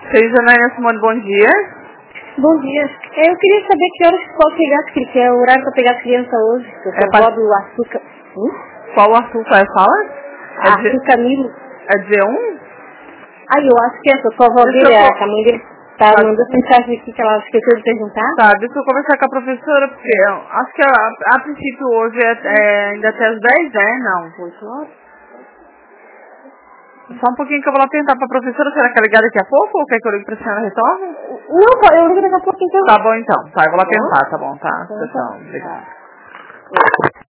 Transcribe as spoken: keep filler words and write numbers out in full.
Seja Janaína Simone, bom dia. Bom dia. Eu queria saber que horas pode pegar, que é o horário para pegar a criança hoje. Eu é pra... do Açúcar. Hum? Qual o Arthur faz fala? É Arthur Camilo. É D um? Ah, eu acho que é, só a avó dele, eu... a mãe dele tá tá. mandando mensagem aqui que ela esqueceu de perguntar. Tá, deixa eu conversar com a professora, porque eu acho que a, a princípio hoje é, é ainda até as dez, é? Não, oito horas. Só um pouquinho que eu vou lá perguntar pra professora, será que é ligada daqui a pouco ou quer que eu ligue pra senhora retorne? Não, eu ligo daqui a pouco então. Tá bom então, tá, eu vou lá perguntar, tá bom, tá? Então, Pessoal, tá. obrigada.